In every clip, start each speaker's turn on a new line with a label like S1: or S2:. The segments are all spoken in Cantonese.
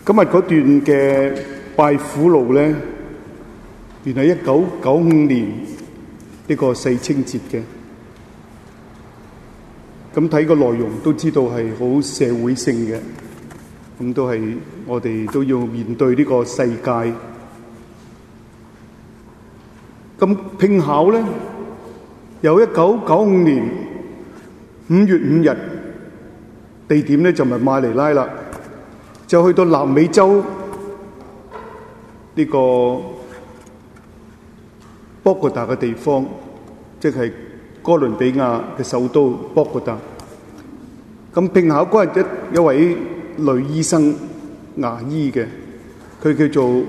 S1: 今日嗰段嘅拜苦路咧，原來1995年呢個世青節嘅。咁睇個內容都知道係好社會性嘅，咁都係我哋都要面對呢個世界。咁拼巧咧，由1995年5月5日，地點咧就唔係馬尼拉啦，就去到南美洲呢個波哥達嘅地方，即係哥倫比亞嘅首都波哥達。咁拼巧嗰日一位女醫生牙醫嘅，佢叫做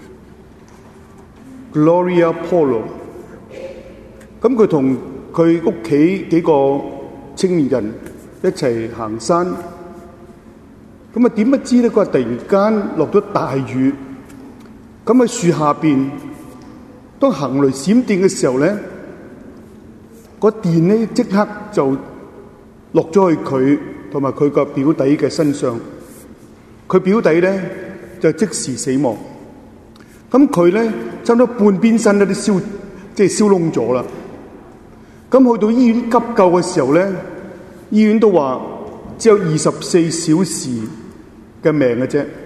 S1: Gloria Polo。咁佢同佢屋企幾個青年人一齊行山。咁啊點不知咧？嗰日突然間落咗大雨。咁喺樹下邊，當行雷閃電嘅時候咧，個電咧即刻就落咗去佢同埋佢個表弟嘅身上。佢表弟咧就即時死亡。咁佢咧差唔多半邊身都燒燶咗啦。咁去到醫院急救嘅時候咧，醫院都話只有24小時嘅命嘅啫。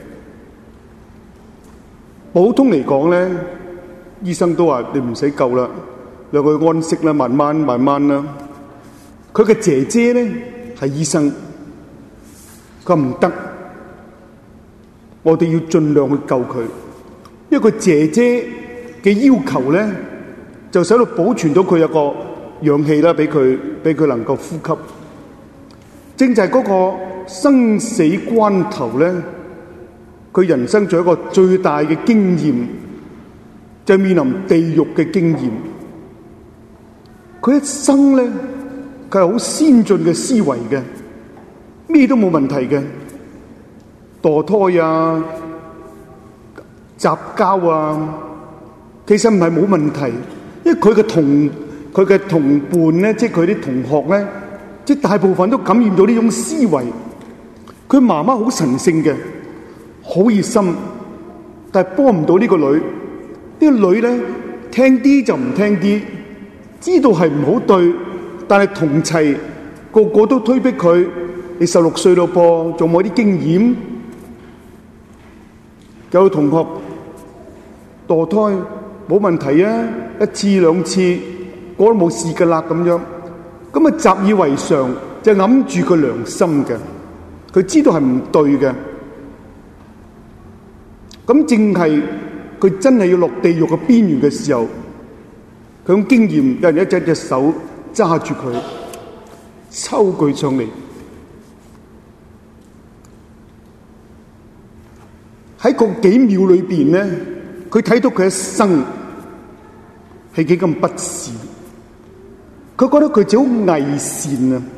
S1: 普通嚟講咧，醫生都話你唔使救啦，讓佢安息啦，慢慢啦。佢嘅姐姐咧係醫生，佢唔得，我哋要盡量去救佢，因為佢姐姐嘅要求咧，就使到保存到佢有個氧氣啦，俾佢能夠呼吸。正就係嗰個生死關頭咧，佢人生仲有一個最大嘅經驗，就係面臨地獄嘅經驗。佢一生咧，佢係好先進嘅思維嘅，咩都冇問題嘅，墮胎啊、雜交啊，其實唔係冇問題，因為佢嘅同伴咧，即係佢啲同學咧，即係大部分都感染到呢種思維。佢媽媽好神聖嘅，好熱心，但係幫唔到呢個女。呢個女咧聽啲就唔聽啲，知道係唔好對，但係同齊個個都推逼佢。你16歲咯噃，仲冇啲經驗？有同學墮胎冇問題啊，一次兩次我都冇事噶啦咁樣。咁啊習以為常，就揞住個良心嘅。佢知道係唔對嘅。咁正係佢真係要落地獄嘅邊緣嘅時候，佢用經驗，有人一隻手揸住佢，抽佢上嚟。喺個幾秒裏邊咧，佢睇到佢一生係幾咁不是。佢覺得佢自己好偽善啊！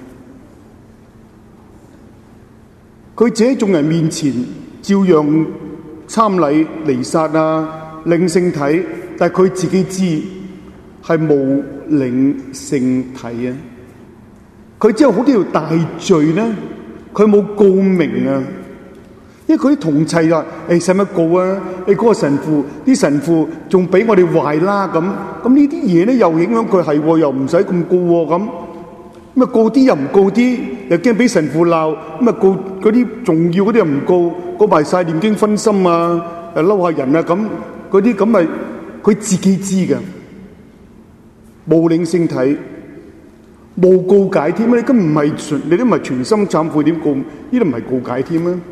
S1: 佢自己喺眾人面前照樣參禮彌撒啊、領聖體，但係佢自己知係冇領聖體啊！佢知道好多條大罪咧，佢冇告明啊！因為佢啲同齊啊，使乜告啊？嗰個神父，啲神父仲比我哋壞啦咁。咁呢啲嘢咧又影響佢係，又唔使咁告咁。咁啊告啲又唔告啲，又驚俾神父鬧。咁啊告嗰啲重要嗰啲又唔告，告埋晒念經分心啊，嬲下人啊咁。嗰啲咁咪佢自己知嘅，冇領聖體，冇告解添啊！你都唔係全心懺悔，點告？呢度唔係告解添啊！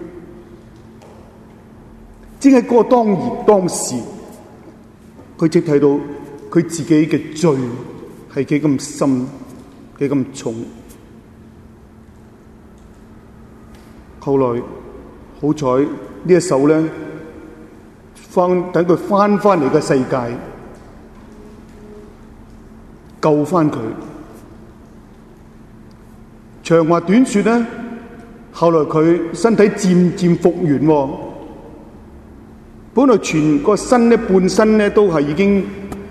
S1: 只係嗰個當時，佢只睇到佢自己嘅罪係幾咁深，幾咁重。後來好彩呢一首咧，等佢翻嚟嘅世界，救翻佢。長話短說咧，後來佢身體漸漸復原喎。本來全個身咧，半身咧都係已經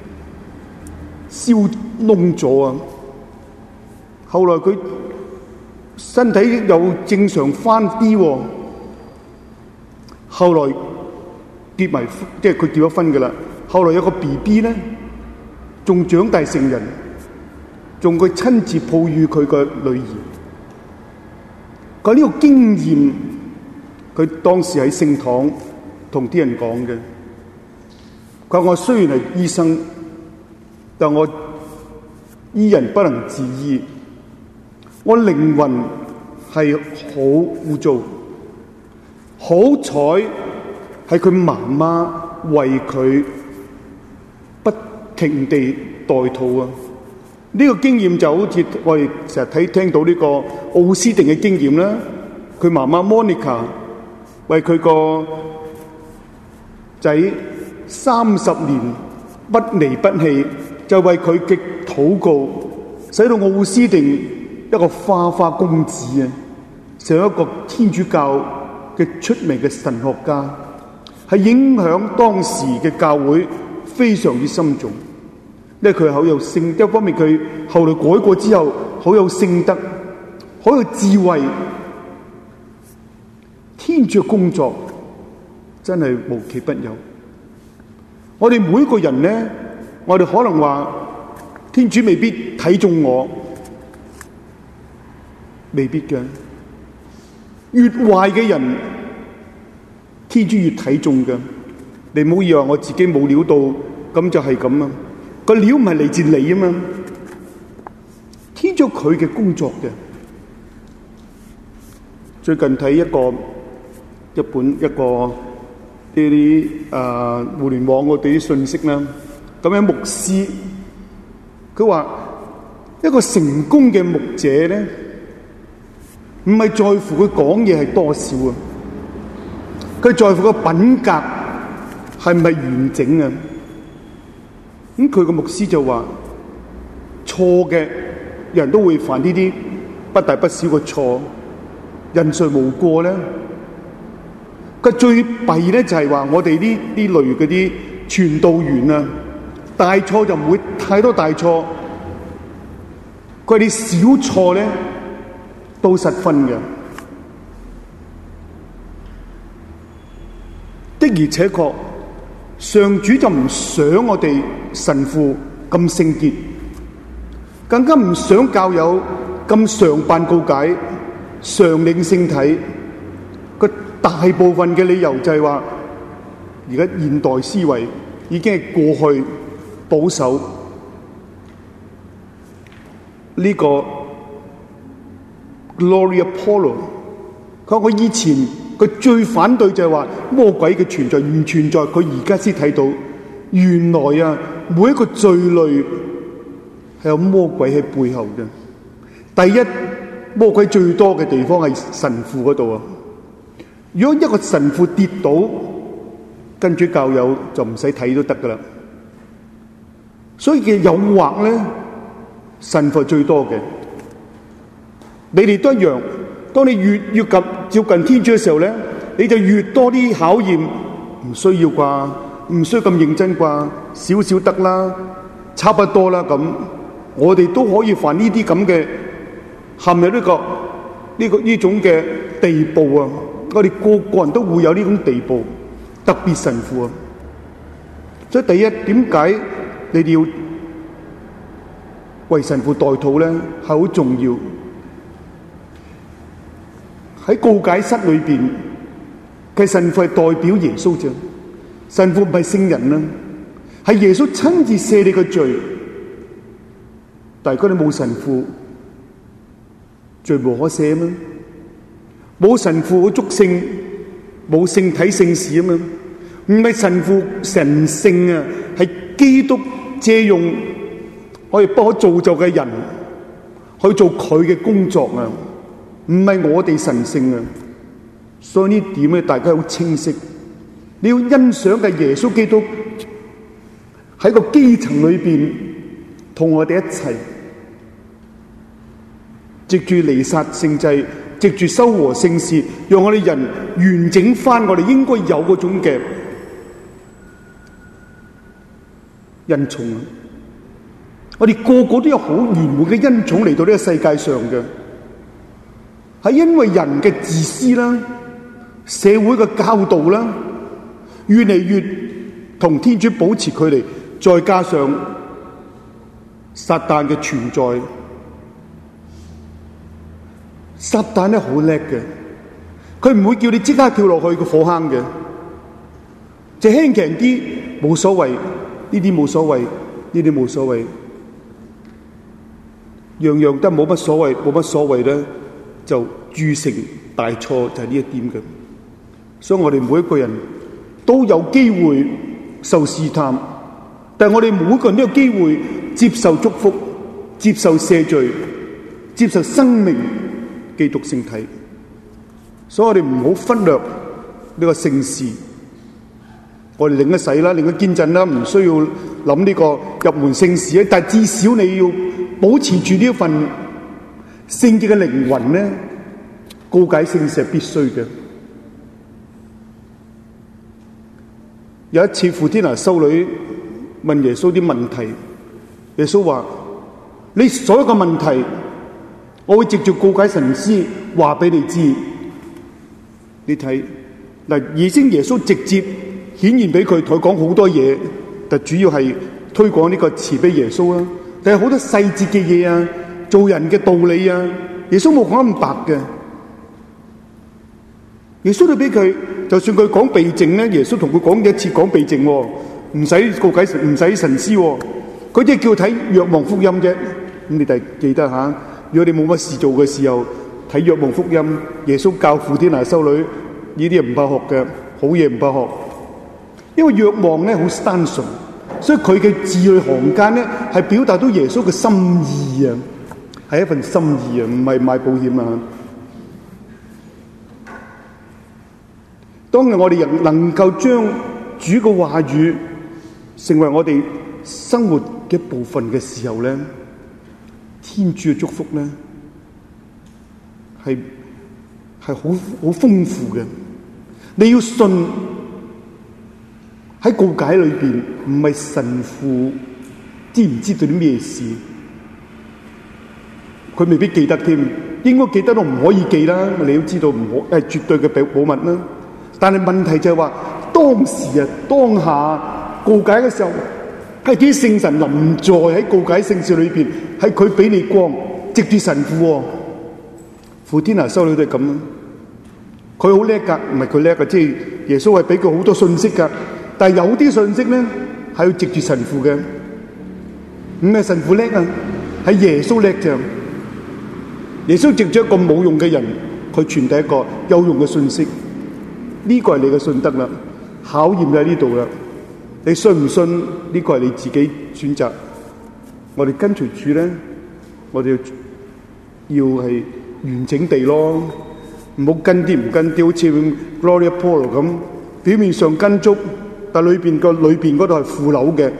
S1: 燒燶咗啊！後來佢身體又正常翻啲喎。 後來結埋，即係佢結咗婚噶啦。後來有個 BB 咧，仲長大成人，仲佢親自抱育佢個女兒。佢呢個經驗，佢當時喺聖堂同啲人講嘅。佢話：我雖然係醫生，但我醫人不能自醫，我靈魂係好污糟。好彩係佢媽媽為佢不停地代禱啊！呢個經驗就好似我哋成日聽到呢個奧斯定嘅經驗啦。佢媽媽 Monica 為佢個仔30年不離不棄，就為佢嘅禱告，使到奧斯定一個花花公子啊，成一個天主教嘅出名嘅神學家，係影響當時嘅教會非常之深重。因為佢好有聖德，一方面佢後來改過之後好有聖德，好有智慧。天主嘅工作真係無奇不有。我哋每一個人咧，我哋可能話天主未必睇中我，未必嘅。越壞嘅人，天主越睇重嘅。你唔好以為我自己冇料到，咁就係咁啊！個料唔係嚟自你啊嘛，天主佢嘅工作嘅。最近睇一個啲互聯網嗰啲信息啦，咁樣牧師佢話一個成功嘅牧者咧，唔係在乎佢講嘢係多少啊，佢在乎個品格係唔係完整啊。咁佢個牧師就話錯嘅人都會犯呢啲不大不小嘅錯，人誰無過咧？佢最弊咧就係話我哋呢類嗰啲傳道員啊，大錯就唔會太多大錯，佢哋小錯咧都失分嘅。的而且確，上主就唔想我哋神父咁聖潔，更加唔想教友咁常辦告解、常領聖體。個大部分嘅理由就係話，而家現代思維已經係過去保守。呢個 Gloria Paulo， 佢話我以前佢最反對就係話魔鬼嘅存在唔存在，佢而家先睇到原來啊，每一個罪類係有魔鬼喺背後嘅。第一，魔鬼最多嘅地方係神父嗰度啊。如果一個神父跌倒，跟住教友就唔使睇都得噶啦。所以嘅誘惑咧，神父係最多嘅。你哋都一樣，當你越接近天主嘅時候咧，你就越多啲考驗。唔需要啩，唔需要咁認真啩，少少得啦，差不多啦咁。我哋都可以犯呢啲咁嘅，陷入呢種嘅地步啊！我哋個個人都會有呢種地步，特別神父啊。所以第一，點解你哋要為神父代禱咧？係好重要。喺告解室裏邊，嘅神父係代表耶穌啫。神父唔係聖人啊，係耶穌親自赦你嘅罪。但係如果你冇神父，罪無可赦咩？冇神父嘅祝聖，冇聖體聖事啊嘛，唔係神父神聖啊，係基督借用我哋不可造就嘅人去做佢嘅工作啊，唔係我哋神聖啊。所以呢點咧，大家好清晰。你要欣賞嘅耶穌基督喺個基層裏邊同我哋一齊，藉住彌撒聖祭，藉住修和聖事，讓我哋人完整翻我哋應該有嗰種嘅恩寵。我哋個個都有好圓滿嘅恩寵嚟到呢個世界上嘅，係因為人嘅自私啦， 社會嘅教導啦，越嚟越同天主保持距離，再加上撒旦嘅存在，撒旦咧好叻嘅，佢唔會叫你即刻跳落去個火坑嘅，就輕強啲冇所謂，呢啲冇所謂，呢啲冇所謂，樣樣都冇乜所謂，冇乜所謂咧，就鑄成大錯，就係呢一點嘅。所以我哋每一個人都有機會受試探，但係我哋每一個人都有機會接受祝福，接受赦罪，接受生命基督聖體。所以我哋唔好忽略呢個聖事，我哋領一洗啦，領一堅振啦，唔需要諗呢個入門聖事，但係至少你要保持住呢一份聖潔嘅靈魂咧，告解聖事係必須嘅。有一次，傅天娜修女問耶穌啲問題，耶穌話：你所有嘅問題，我會藉住告解神師話俾你知。你睇嗱，已經耶穌直接顯現俾佢，同佢講好多嘢，但主要係推廣呢個慈悲耶穌啦。但係好多細節嘅嘢啊，做人嘅道理啊，耶穌冇講咁白嘅。耶穌都俾佢，就算佢講避靜咧，耶穌同佢講一次講避靜，唔使告解，唔使神師，佢即係叫睇《若望福音》啫。咁你哋記得吓，如果你冇乜事做嘅時候，睇《若望福音》，耶穌教傅天娜修女呢啲唔怕學嘅，好嘢唔怕學。因為若望咧好單純，所以佢嘅字裏行間咧係表達到耶穌嘅心意啊，係一份心意啊，唔係賣保險啊。當日我哋能夠將主嘅話語成為我哋生活嘅一部分嘅時候咧，天主嘅祝福咧係好豐富嘅。你要信喺告解裏邊，唔係神父知唔知道啲咩事，佢未必記得添，應該記得都唔可以記啦。你都知道唔可係絕對嘅保密啦。但係問題就係話，當時啊，當下告解嘅時候，係啲聖神臨在喺告解聖事裏邊，係佢俾你光，藉住神父，傅天娜修女都係咁，佢好叻噶，唔係佢叻噶，即係耶穌係俾佢好多信息噶，但係有啲信息咧係要藉住神父嘅，唔係神父叻啊，係耶穌叻啫。耶穌藉住一個冇用嘅人，佢傳遞一個有用嘅信息。呢個係你嘅信德啦，考驗就喺呢度啦。你信唔信呢個係你自己選擇。我哋跟隨主咧，我哋要係完整地咯，唔好跟啲唔跟啲，好似 Gloria Polo 咁，表面上跟足，但裏邊嗰度係腐朽嘅。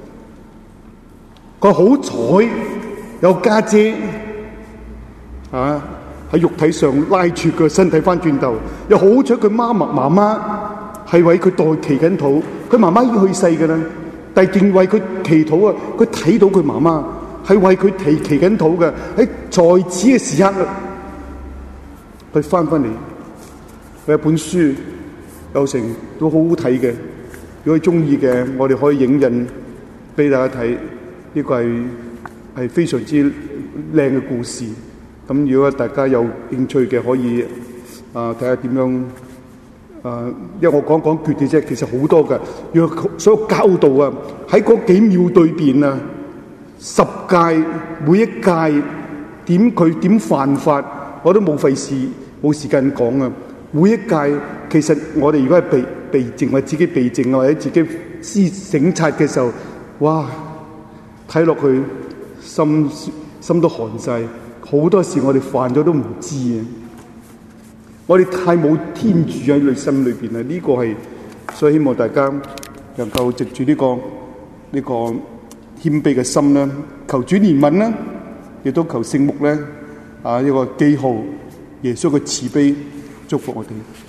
S1: 佢好彩有家姐啊！喺肉體上拉住佢身體翻轉頭，又好彩佢媽媽係為佢代祈緊禱，佢媽媽已經去世㗎啦，但係淨為佢祈禱啊！佢睇到佢媽媽係為佢祈緊禱嘅，喺在此嘅時刻啊，佢翻嚟。佢有本書有成都好好睇嘅，如果中意嘅，我哋可以影印俾大家睇。呢個係非常之靚嘅故事。咁如果大家有興趣嘅，可以睇下點樣因為我講決嘅啫，其實好多嘅，若所有教導啊，喺嗰幾秒對邊啊，10誡每一誡點犯法，我都冇時間講啊。每一誡其實我哋如果係被證或者自己被證或者自己省察嘅時候，哇，睇落去心都寒晒。好多時我哋犯咗都唔知啊！我哋太冇天主喺內心裏邊啦，呢個係，所以希望大家能夠藉住呢個謙卑嘅心啦，求主憐憫啦，亦都求聖木咧呢個記號耶穌嘅慈悲祝福我哋。